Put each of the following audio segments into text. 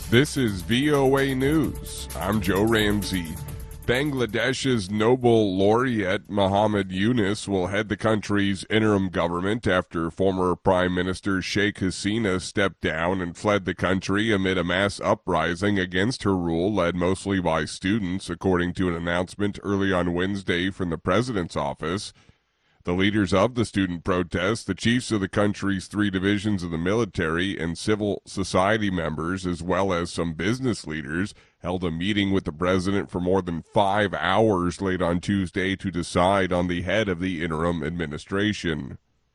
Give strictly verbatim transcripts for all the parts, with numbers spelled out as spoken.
This is V O A News. I'm Joe Ramsey. Bangladesh's Nobel laureate Muhammad Yunus will head the country's interim government after former Prime Minister Sheikh Hasina stepped down and fled the country amid a mass uprising against her rule led mostly by students, according to an announcement early on Wednesday from the president's office. The leaders of the student protests, the chiefs of the country's three divisions of the military, and civil society members, as well as some business leaders, held a meeting with the president for more than five hours late on Tuesday to decide on the head of the interim administration.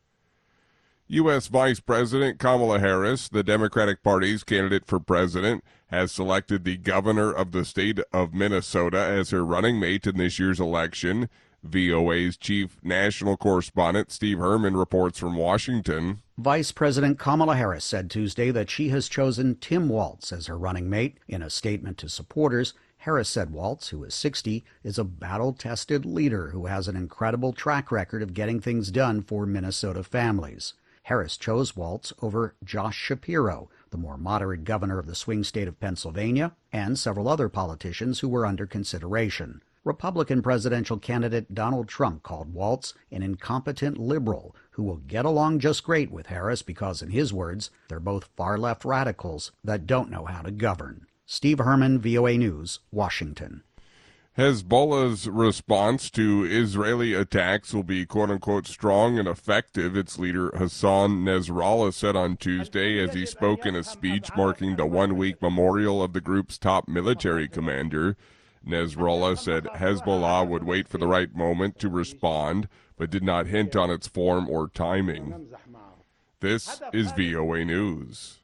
U S. Vice President Kamala Harris, the Democratic Party's candidate for president, has selected the governor of the state of Minnesota as her running mate in this year's election. V O A's chief national correspondent Steve Herman reports from Washington. Vice President Kamala Harris said Tuesday that she has chosen Tim Walz as her running mate. In a statement to supporters, Harris said Walz, who is sixty, is a battle-tested leader who has an incredible track record of getting things done for Minnesota families. Harris chose Walz over Josh Shapiro, the more moderate governor of the swing state of Pennsylvania, and several other politicians who were under consideration. Republican presidential candidate Donald Trump called Walz an incompetent liberal who will get along just great with Harris because, in his words, they're both far-left radicals that don't know how to govern. Steve Herman, V O A News, Washington. Hezbollah's response to Israeli attacks will be quote-unquote strong and effective, its leader Hassan Nasrallah said on Tuesday as he spoke in a speech marking the one-week memorial of the group's top military commander. Nasrallah said Hezbollah would wait for the right moment to respond, but did not hint on its form or timing. This is V O A News.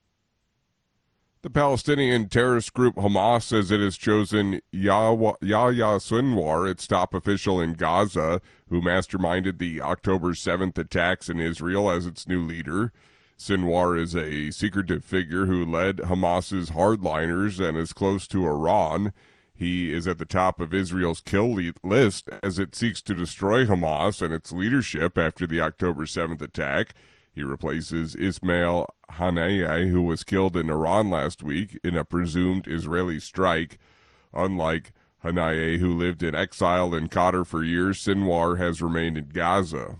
The Palestinian terrorist group Hamas says it has chosen Yahya Sinwar, its top official in Gaza, who masterminded the October seventh attacks in Israel, as its new leader. Sinwar is a secretive figure who led Hamas's hardliners and is close to Iran. He is at the top of Israel's kill list as it seeks to destroy Hamas and its leadership after the October seventh attack. He replaces Ismail Haniyeh, who was killed in Iran last week in a presumed Israeli strike. Unlike Haniyeh, who lived in exile in Qatar for years, Sinwar has remained in Gaza.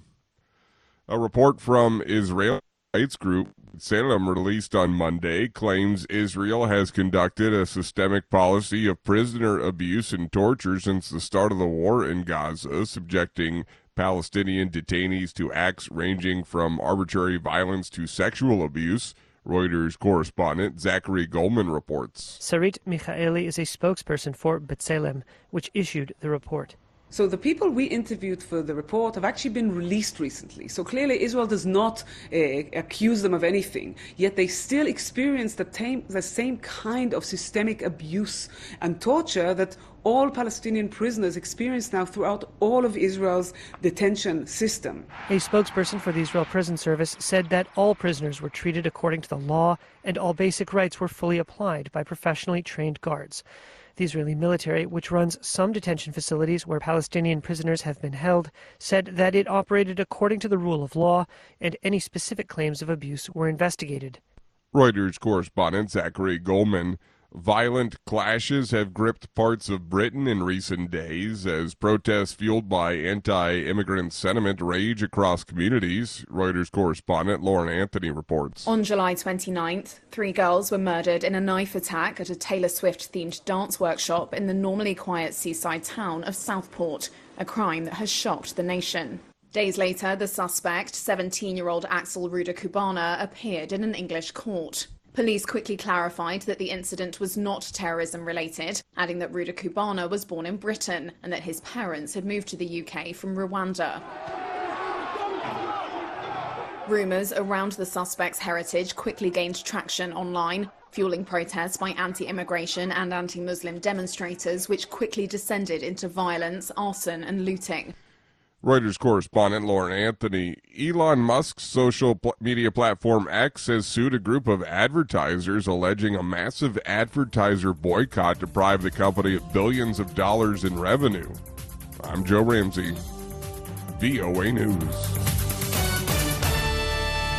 A report from Israel rights group B'Tselem, released on Monday, claims Israel has conducted a systemic policy of prisoner abuse and torture since the start of the war in Gaza, subjecting Palestinian detainees to acts ranging from arbitrary violence to sexual abuse. Reuters correspondent Zachary Goldman reports. Sarit Michaeli is a spokesperson for B'Tselem, which issued the report. So the people we interviewed for the report have actually been released recently. So clearly Israel does not uh, accuse them of anything, yet they still experience the, tam- the same kind of systemic abuse and torture that all Palestinian prisoners experience now throughout all of Israel's detention system. A spokesperson for the Israel Prison Service said that all prisoners were treated according to the law and all basic rights were fully applied by professionally trained guards. The Israeli military, which runs some detention facilities where Palestinian prisoners have been held, said that it operated according to the rule of law and any specific claims of abuse were investigated. Reuters correspondent Zachary Goldman. Violent clashes have gripped parts of Britain in recent days as protests fueled by anti-immigrant sentiment rage across communities. Reuters correspondent Lauren Anthony reports. On July twenty-ninth, three girls were murdered in a knife attack at a Taylor Swift-themed dance workshop in the normally quiet seaside town of Southport, a crime that has shocked the nation. Days later, the suspect, seventeen-year-old Axel Ruda Kubana, appeared in an English court. Police quickly clarified that the incident was not terrorism-related, adding that Ruda Kubana was born in Britain and that his parents had moved to the U K from Rwanda. Rumours around the suspect's heritage quickly gained traction online, fueling protests by anti-immigration and anti-Muslim demonstrators, which quickly descended into violence, arson and looting. Reuters correspondent Lauren Anthony. Elon Musk's social pl- media platform X has sued a group of advertisers alleging a massive advertiser boycott deprived the company of billions of dollars in revenue. I'm Joe Ramsey, V O A News.